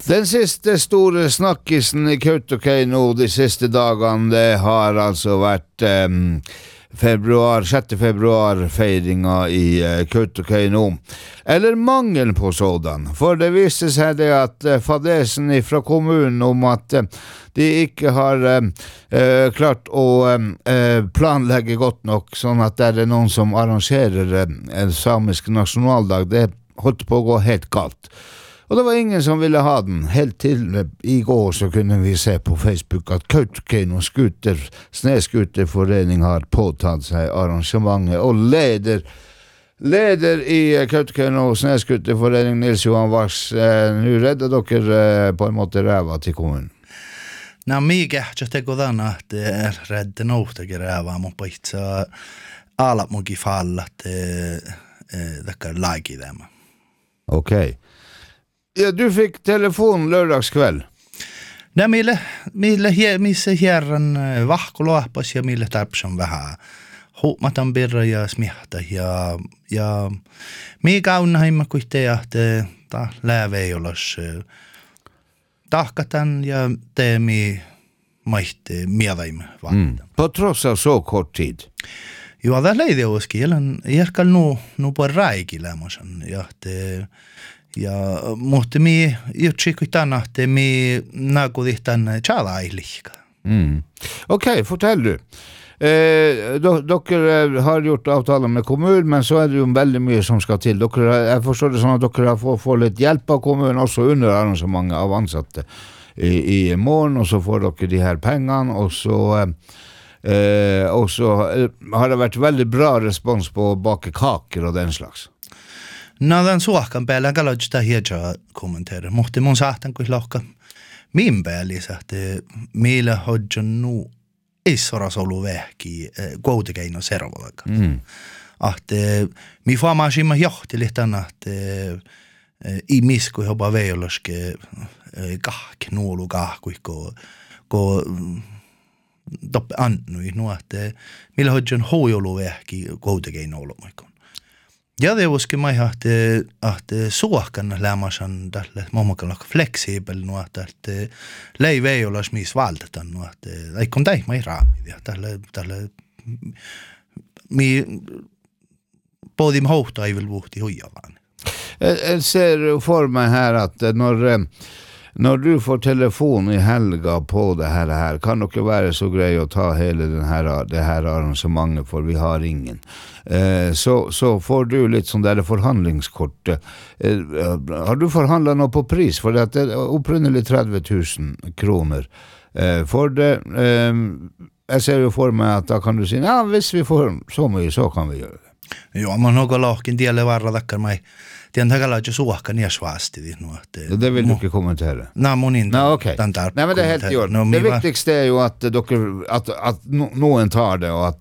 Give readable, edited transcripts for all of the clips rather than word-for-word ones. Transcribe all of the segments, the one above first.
Den siste store snakkisen I Kautokeino de siste dagene, det har altså vært 6. februar feiringa I Kautokeino. Eller mangel på sådan, for det viste seg det at fadesen fra kommunen om at de ikke har klart å planlegge godt nok, sånn at det noen som arrangerer en samisk nasjonaldag, det holdt på å gå helt galt. Og det var ingen som ville ha den. Helt til I går så kunne vi se på Facebook at Kautokeino Sneskuterforening har påtatt seg arrangementet, og leder I Kautokeino Sneskuterforening, Nils Johan Vars, nu redder dere på en måte räva till kommunen. No mikä te godana että redde nouhtakin räva mun paitsa alat mugi fallat dakar lagi dem. Okej. Ja, du fick telefon lördagskväll. Nej, mille herran vahkoloapas ja mille tarpsan vähän. Huomatan birra ja smihta ja mikä on heimma kuitenkin että ta läveijolas tahkatan ja teemi maihte miedaimme vaan. På trots av så kort tid. Jo, det leide oski. Järkal nu på räikilämosan ja te ja mutta mi jutsi kuitana että mi nagudihtan chalailika. Okej, fortell du. Dere har gjort avtaler med kommunen, men så det jo veldig mye som skal til. Jeg forstår det sånn at dere får litt hjelp av kommunen, også under arrangementet av ansatte I morgen, og så får dere de her pengene, og så har det vært veldig bra respons på å bake kaker og den slags. No, den suokan päällä kalojista hiedja kommenteera. Mutta mun saatan kuin lohka min päällissä, että meillä hodjon nu issoras ollut vähki Kautokeino servolaka. Että mi faamasimme johtili tänä, että I misku jopa veiloske nuolu kahkuiko toppe annui nu, että meillä hodjon hoijolu vähki Kautokeino olomoikon. Ja det var mai att suokan lämmasan tälle mommakalla flexibel nu att leive ei ole smis valtetan nu att ei kun dai mai raami ja tälle mi podim hohta ei väl vuhti hujavan. Jag ser för mig här att när du får telefon I helga på det här kan det vara så grej att ta hela det här arrangemanget för vi har ingen. Så får du lite sån där förhandlingskort. Har du förhandlat något på pris för att det upprunnligt 30 000 kronor. För det jag ser ju för mig att då kan du säga ja, hvis vi får så mycket så kan vi göra det. Jo, man har lakin dielle varra tackar mig. Tien takalla ju suokka niasvaasti nu att det vill du inte kommentera. Nej, mun inte. Nej, okej. Nej, men det är helt gjort. Det viktigaste är ju att att någon tar det och att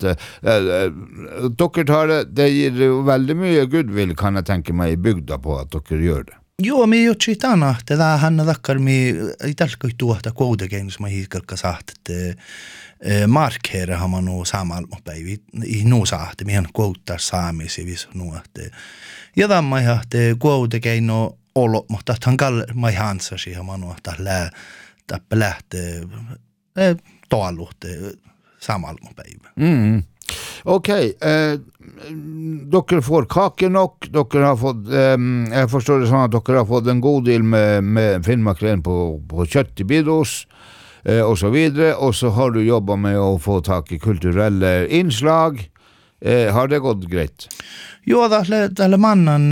dere tar det ger väldigt mycket goodwill kan jag tänka mig bygda på att dere gör det. Jo, mi jutsitana, että hän takkar mi italkoi tuota Kautokeino som hiikalka saat että markera har man nog samalmopäivi I nu saate meidän kouttaa saamisi vis nu että ja tämä ja että Kautokeino olo mutta han kall mai hansasi har man nog att lä lähtee toaluhte samalmopäivi. Okej, dere får kake nok, dere har fått jag förstår det sånn att dere har fått en god deal med Finnmarklen på kjøtt I bidos och så vidare och så har du jobbat med att få tag I kulturella inslag. Har det gått greit? Jo, tälle mannen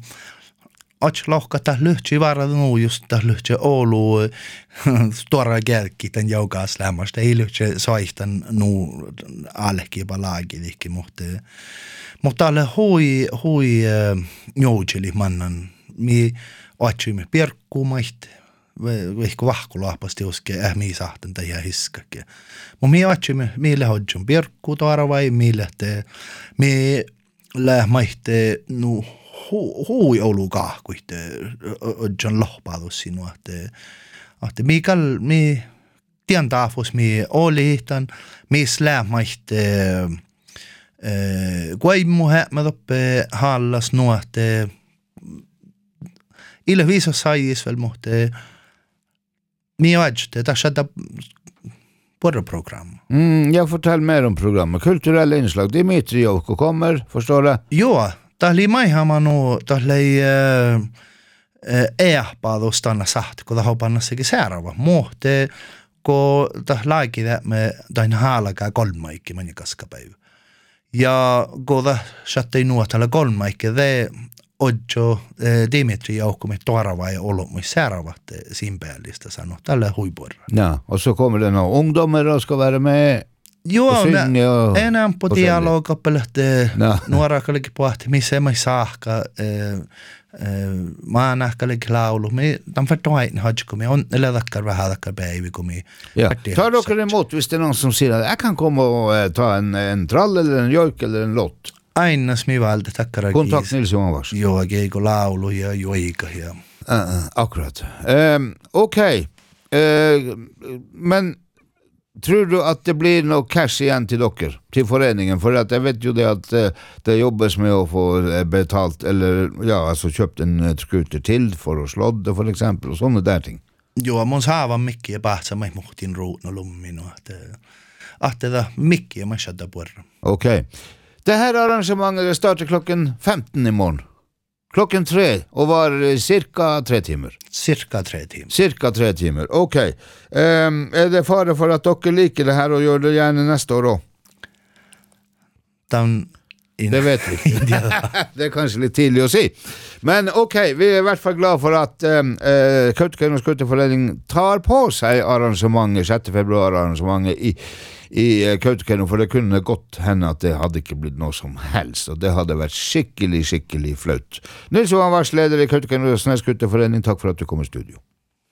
lohka lyhtsi varad nu just lyhtsi Oulu stora kärki tän joukas lämmästä ei lyhtsi soihtan nu alki balagidikki mutta alle hui joutjeli mannan mi otsimme pirkkumaist vehko vahkulahpasti uske mi sahten tai hiskakke mu mi otsimme mille hodjun pirkku toaravai mille te mi lähmaiste nu hui Oulu kahkuitte John lohpadus sinua että mikal mi tien taafus mi oli tan mi slämmaiste kuimu mä toppe hallas nu että ille viisa sais väl mohte Mie vajte, det skjedde program. Jag fortell mer om programmet. Kulturella inslag. Dimitri Joko kommer, förstår du? Joo, tahli maihama tahli eahpaado stanna saht, kun taho panna sekin seuraava. Mohte, kun laiki me tain haalakaa kolmaikki mani kaskapäivä. Ja kun sattei nuotalla kolmaikki, Odjo Dimitri Joko med torava ja ollut med seuravat simpelistä sanoo tällä huipuolella. Ja, och så kommer det några ungdomar och ska vara med. Joo, enää på dialogkappelehte nuora kallekin pohti, missä mä saakka mä nähkallekin laulu. Me tämän förtoain hajko me on ledakkar vähän dakkar päivi kun me. Ja, tar dock emot hvis det är någon som säger att jag kan komma och ta en trall eller en jojk eller en lott. Aina mi valde takkar. Kontakt Nils Johan Vars. Joo, gego laulu ja joika ja. Akkurat. Okej. Men tror du att det blir något cash igen till docker, till föreningen? För att jag vet ju det att det jobbas med att få betalt eller ja, alltså köpt en skuter till för att slådda för exempel och sådana där ting. Joo, mun saava mikki päässä mä muhtin ruutno lummin och att det där mycket man skadda på. Okej. Det här arrangemanget startar klockan 15 imorgon. Klockan 3 och var cirka 3 timmar. Cirka 3 timmar. Cirka 3 timmar, okej. Är det fara för att dere liker det här och gör det gärna nästa år då? Det vet vi inte. Det är kanske lite tidigt att se. Men okej, vi är i hvert fall glada för att Kautokeino Skuterforening tar på sig arrangemanget, 6. februari arrangemanget i Kautokeino, för det kunde gott hända att det hade inte blivit något som helst och det hade varit skickelig flaut. Nils Johan Vars, leder i Kautokeino Skuterforening, tack för att du kom i studio.